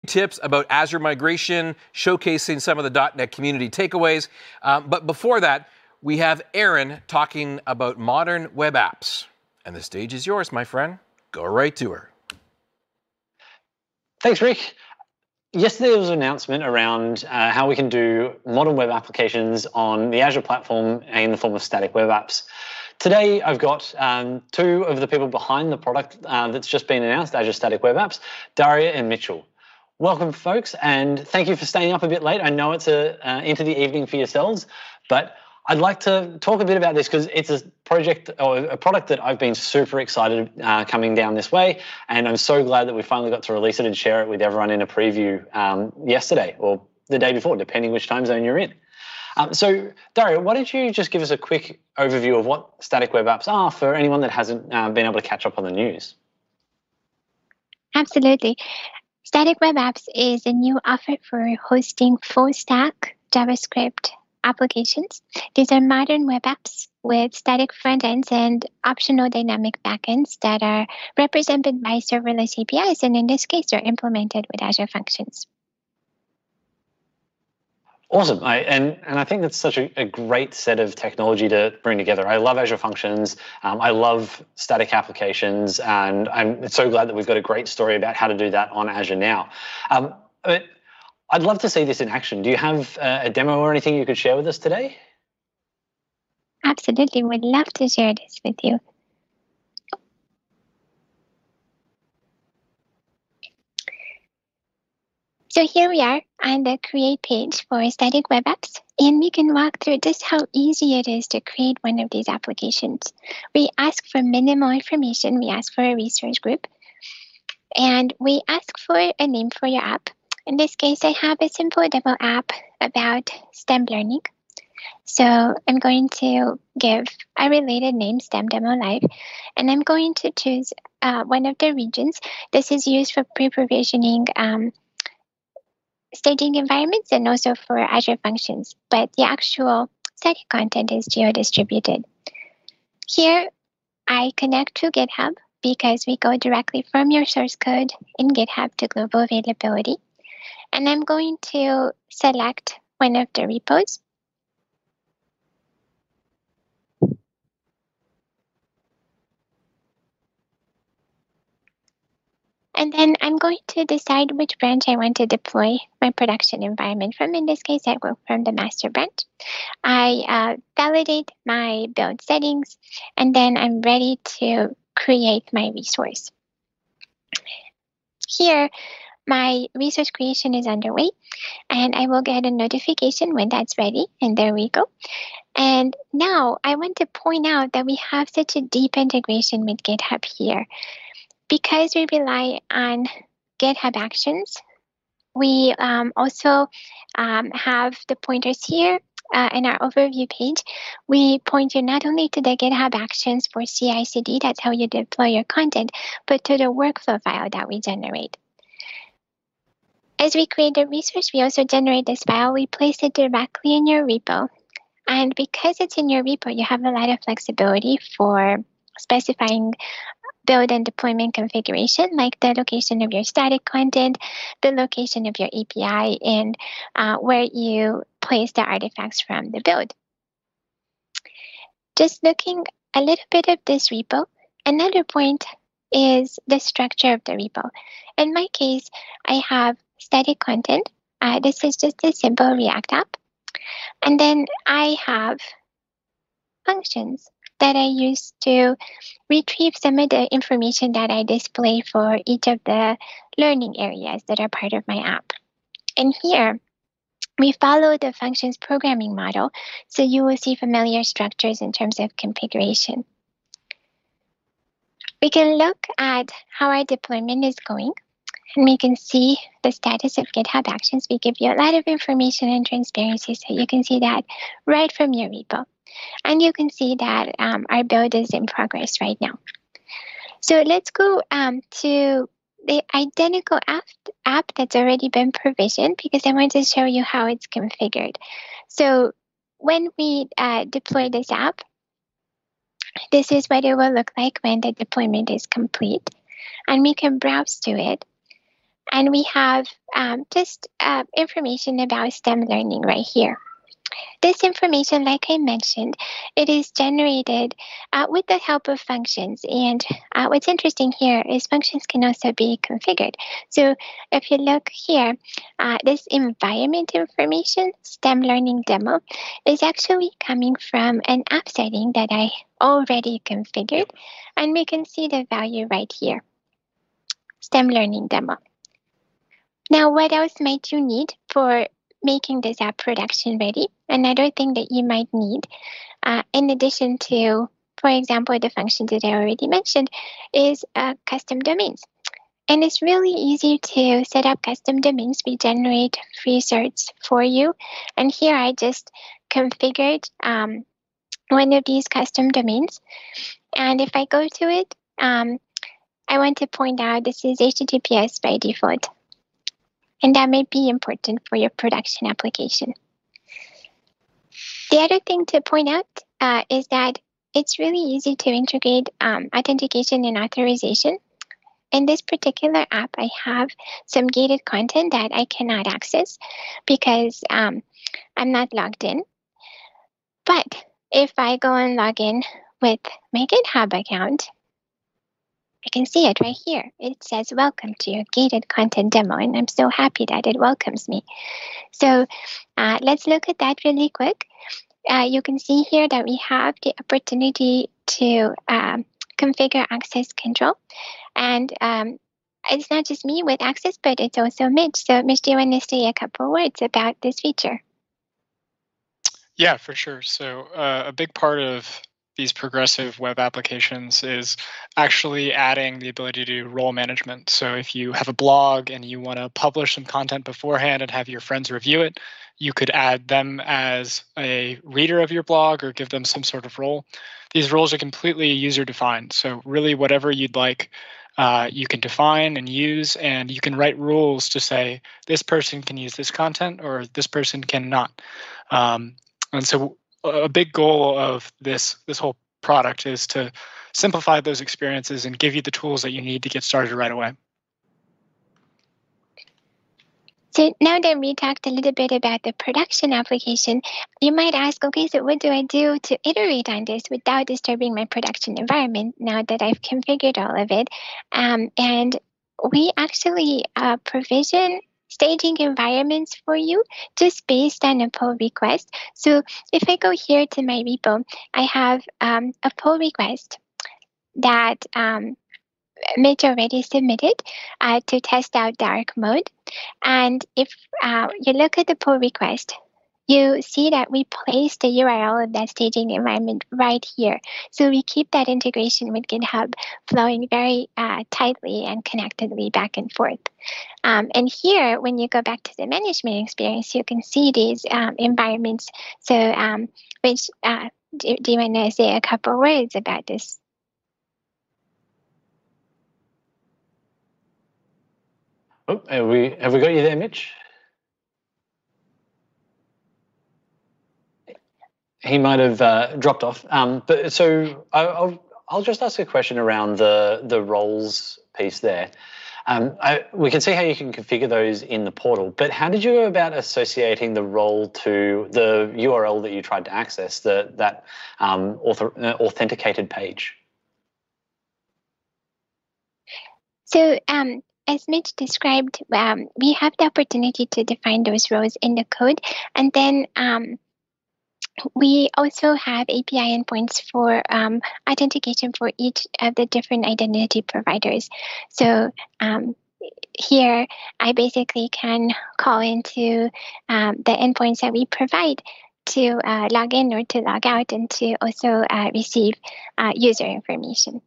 tips about Azure migration, showcasing some of the .NET community takeaways. But before that, we have Aaron talking about modern web apps. And the stage is yours, my friend. Go right to her. Thanks, Rick. Yesterday there was an announcement around how we can do modern web applications on the Azure platform in the form of static web apps. Today I've got two of the people behind the product that's just been announced, Azure Static Web Apps, Daria and Mitchell. Welcome, folks, and thank you for staying up a bit late. I know it's into the evening for yourselves, but I'd like to talk a bit about this because it's a project or a product that I've been super excited coming down this way, and I'm so glad that we finally got to release it and share it with everyone in a preview yesterday or the day before, depending which time zone you're in. So, Daria, why don't you just give us a quick overview of what static web apps are for anyone that hasn't been able to catch up on the news? Absolutely. Static Web Apps is a new offer for hosting full-stack JavaScript applications. These are modern web apps with static front ends and optional dynamic backends that are represented by serverless APIs, and in this case, they're implemented with Azure Functions. Awesome. And I think that's such a great set of technology to bring together. I love Azure Functions. I love static applications, and I'm so glad that we've got a great story about how to do that on Azure now. But I'd love to see this in action. Do you have a demo or anything you could share with us today? Absolutely. Would love to share this with you. So here we are on the Create page for Static Web Apps, and we can walk through just how easy it is to create one of these applications. We ask for minimal information. We ask for a resource group, and we ask for a name for your app. In this case, I have a simple demo app about STEM learning. So I'm going to give a related name, STEM Demo Live, and I'm going to choose one of the regions. This is used for pre-provisioning staging environments and also for Azure Functions, but the actual static content is geo-distributed. Here, I connect to GitHub because we go directly from your source code in GitHub to global availability. And I'm going to select one of the repos. And then I'm going to decide which branch I want to deploy my production environment from. In this case, I go from the master branch. I validate my build settings, and then I'm ready to create my resource. Here, my resource creation is underway, and I will get a notification when that's ready, and there we go. And now I want to point out that we have such a deep integration with GitHub here. Because we rely on GitHub Actions, we also have the pointers here in our overview page. We point you not only to the GitHub Actions for CI/CD, that's how you deploy your content, but to the workflow file that we generate. As we create a resource, we also generate this file. We place it directly in your repo. And because it's in your repo, you have a lot of flexibility for specifying build and deployment configuration, like the location of your static content, the location of your API, and where you place the artifacts from the build. Just looking a little bit of this repo, another point is the structure of the repo. In my case, I have static content. This is just a simple React app. And then I have functions that I use to retrieve some of the information that I display for each of the learning areas that are part of my app. And here, we follow the functions programming model, so you will see familiar structures in terms of configuration. We can look at how our deployment is going, and we can see the status of GitHub Actions. We give you a lot of information and transparency, so you can see that right from your repo. And you can see that our build is in progress right now. So let's go to the identical app that's already been provisioned, because I want to show you how it's configured. So when we deploy this app, this is what it will look like when the deployment is complete. And we can browse to it. And we have just information about STEM learning right here. This information, like I mentioned, it is generated with the help of functions. And what's interesting here is functions can also be configured. So if you look here, this environment information, STEM Learning Demo, is actually coming from an app setting that I already configured. And we can see the value right here, STEM Learning Demo. Now, what else might you need for making this app production ready? Another thing that you might need, in addition to, for example, the functions that I already mentioned, is custom domains. And it's really easy to set up custom domains. We generate free certs for you. And here I just configured one of these custom domains. And if I go to it, I want to point out this is HTTPS by default. And that may be important for your production application. The other thing to point out is that it's really easy to integrate authentication and authorization. In this particular app, I have some gated content that I cannot access because I'm not logged in. But if I go and log in with my GitHub account, I can see it right here. It says, welcome to your gated content demo, and I'm so happy that it welcomes me. So let's look at that really quick. You can see here that we have the opportunity to configure access control. And it's not just me with access, but it's also Mitch. So Mitch, do you want to say a couple words about this feature? Yeah, for sure. So a big part of these progressive web applications is actually adding the ability to do role management. So if you have a blog and you want to publish some content beforehand and have your friends review it, you could add them as a reader of your blog or give them some sort of role. These roles are completely user-defined. So really whatever you'd like, you can define and use, and you can write rules to say this person can use this content or this person cannot. And so a big goal of this whole product is to simplify those experiences and give you the tools that you need to get started right away. So now that we talked a little bit about the production application, you might ask, okay, so what do I do to iterate on this without disturbing my production environment now that I've configured all of it? And we actually provision staging environments for you just based on a pull request. So if I go here to my repo, I have a pull request that Mitch already submitted to test out dark mode. And if you look at the pull request, you see that we place the URL of that staging environment right here. So we keep that integration with GitHub flowing very tightly and connectedly back and forth. And here, when you go back to the management experience, you can see these environments. So Mitch, do you want to say a couple words about this? Oh, have we got you there, Mitch? He might have dropped off. But so I'll just ask a question around the roles piece there. We can see how you can configure those in the portal, but how did you go about associating the role to the URL that you tried to access, that authenticated page? So as Mitch described, we have the opportunity to define those roles in the code, and then we also have API endpoints for authentication for each of the different identity providers. So here, I basically can call into the endpoints that we provide to log in or to log out and to also receive user information.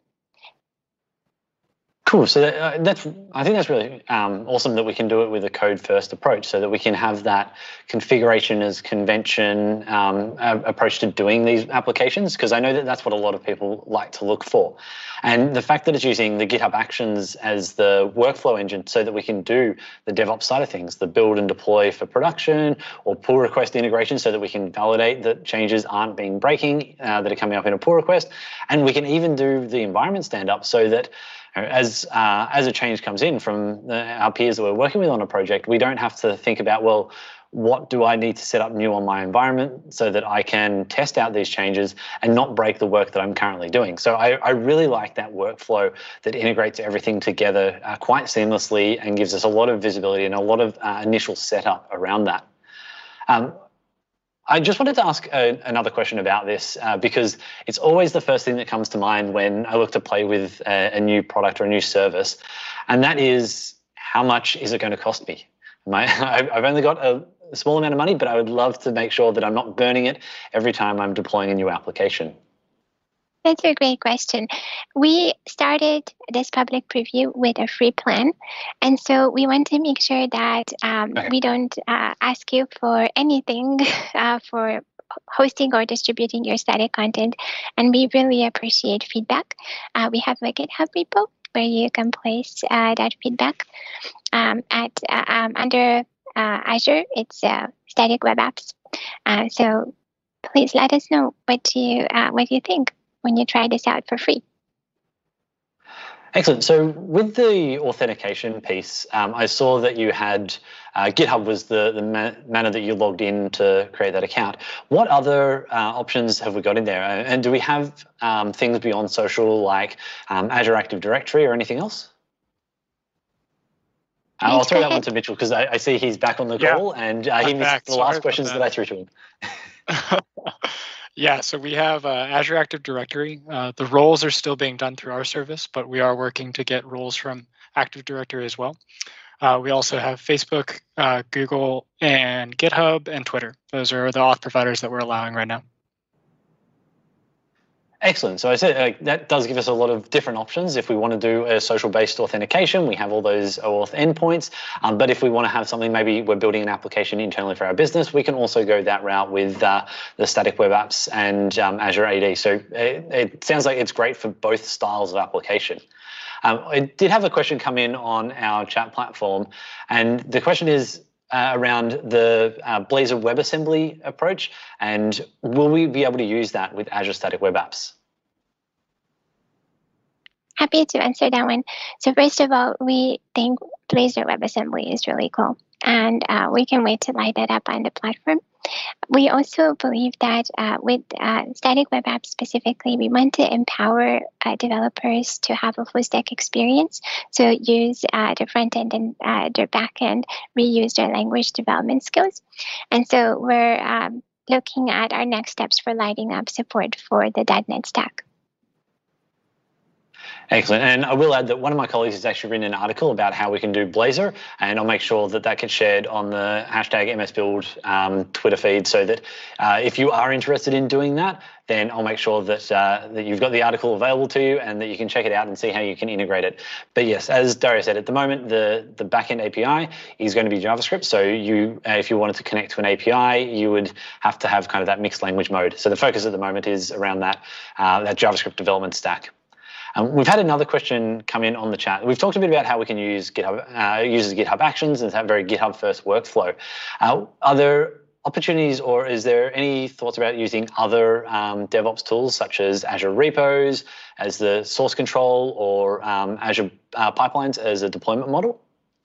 Cool. So I think that's really awesome that we can do it with a code-first approach, so that we can have that configuration as convention approach to doing these applications, because I know that that's what a lot of people like to look for. And the fact that it's using the GitHub Actions as the workflow engine, so that we can do the DevOps side of things, the build and deploy for production, or pull request integration, so that we can validate that changes aren't breaking that are coming up in a pull request, and we can even do the environment stand-up so that as a change comes in from our peers that we're working with on a project, we don't have to think about, well, what do I need to set up new on my environment so that I can test out these changes and not break the work that I'm currently doing. So I really like that workflow that integrates everything together quite seamlessly and gives us a lot of visibility and a lot of initial setup around that. I just wanted to ask another question about this because it's always the first thing that comes to mind when I look to play with a new product or a new service, and that is, how much is it going to cost me? I've only got a small amount of money, but I would love to make sure that I'm not burning it every time I'm deploying a new application. That's a great question. We started this public preview with a free plan. And so we want to make sure that we don't ask you for anything for hosting or distributing your static content. And we really appreciate feedback. We have a GitHub repo where you can place that feedback under Azure. It's Static Web Apps. So please let us know what you think when you try this out for free. Excellent. So with the authentication piece, I saw that you had GitHub was the manner that you logged in to create that account. What other options have we got in there? And do we have things beyond social like Azure Active Directory or anything else? I'll throw that one to Mitchell because I see he's back on the call and he missed the last questions that I threw to him. Yeah, so we have Azure Active Directory. The roles are still being done through our service, but we are working to get roles from Active Directory as well. We also have Facebook, Google, and GitHub, and Twitter. Those are the auth providers that we're allowing right now. Excellent. So I said that does give us a lot of different options. If we want to do a social-based authentication, we have all those OAuth endpoints. But if we want to have something, maybe we're building an application internally for our business, we can also go that route with the static web apps and Azure AD. So it sounds like it's great for both styles of application. I did have a question come in on our chat platform, and the question is around the Blazor WebAssembly approach, and will we be able to use that with Azure Static Web Apps? Happy to answer that one. So first of all, we think Blazor WebAssembly is really cool, and we can wait to light that up on the platform. We also believe that with static web apps specifically, we want to empower developers to have a full stack experience. So use the front end and the back end, reuse their language development skills. And so we're looking at our next steps for lighting up support for the .NET stack. Excellent. And I will add that one of my colleagues has actually written an article about how we can do Blazor, and I'll make sure that that gets shared on the hashtag MSBuild Twitter feed so that if you are interested in doing that, then I'll make sure that that you've got the article available to you and that you can check it out and see how you can integrate it. But yes, as Dario said, at the moment, the backend API is going to be JavaScript. So you, if you wanted to connect to an API, you would have to have kind of that mixed language mode. So the focus at the moment is around that JavaScript development stack. We've had another question come in on the chat. We've talked a bit about how we can use GitHub, uses GitHub Actions and have very GitHub first workflow. Are there opportunities, or is there any thoughts about using other DevOps tools such as Azure Repos as the source control, or Azure Pipelines as a deployment model?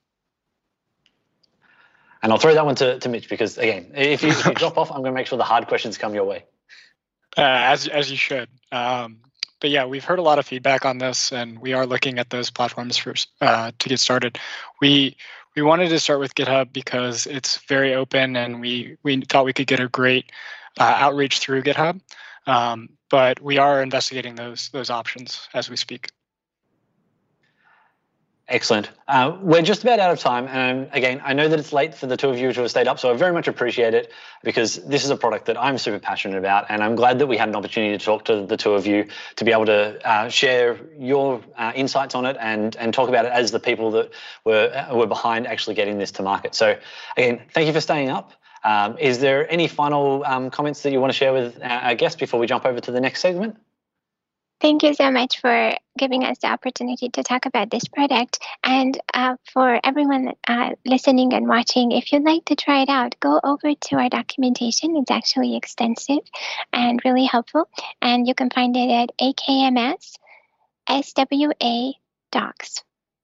And I'll throw that one to Mitch because, again, if you drop off, I'm going to make sure the hard questions come your way. As you should. But yeah, we've heard a lot of feedback on this, and we are looking at those platforms first to get started. We wanted to start with GitHub because it's very open, and we thought we could get a great outreach through GitHub. But we are investigating those options as we speak. Excellent. We're just about out of time. And again, I know that it's late for the two of you to have stayed up, so I very much appreciate it because this is a product that I'm super passionate about. And I'm glad that we had an opportunity to talk to the two of you to be able to share your insights on it and talk about it as the people that were behind actually getting this to market. So again, thank you for staying up. Is there any final comments that you want to share with our guests before we jump over to the next segment? Thank you so much for giving us the opportunity to talk about this product. And for everyone listening and watching, if you'd like to try it out, go over to our documentation. It's actually extensive and really helpful. And you can find it at akms.swa.com. docs.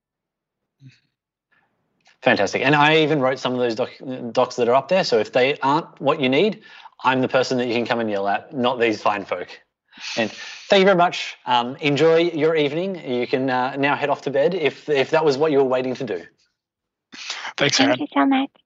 Fantastic. And I even wrote some of those docs that are up there. So if they aren't what you need, I'm the person that you can come and yell at, not these fine folk. And thank you very much. Enjoy your evening. You can now head off to bed if that was what you were waiting to do. Thanks, Aaron. Thank you so much.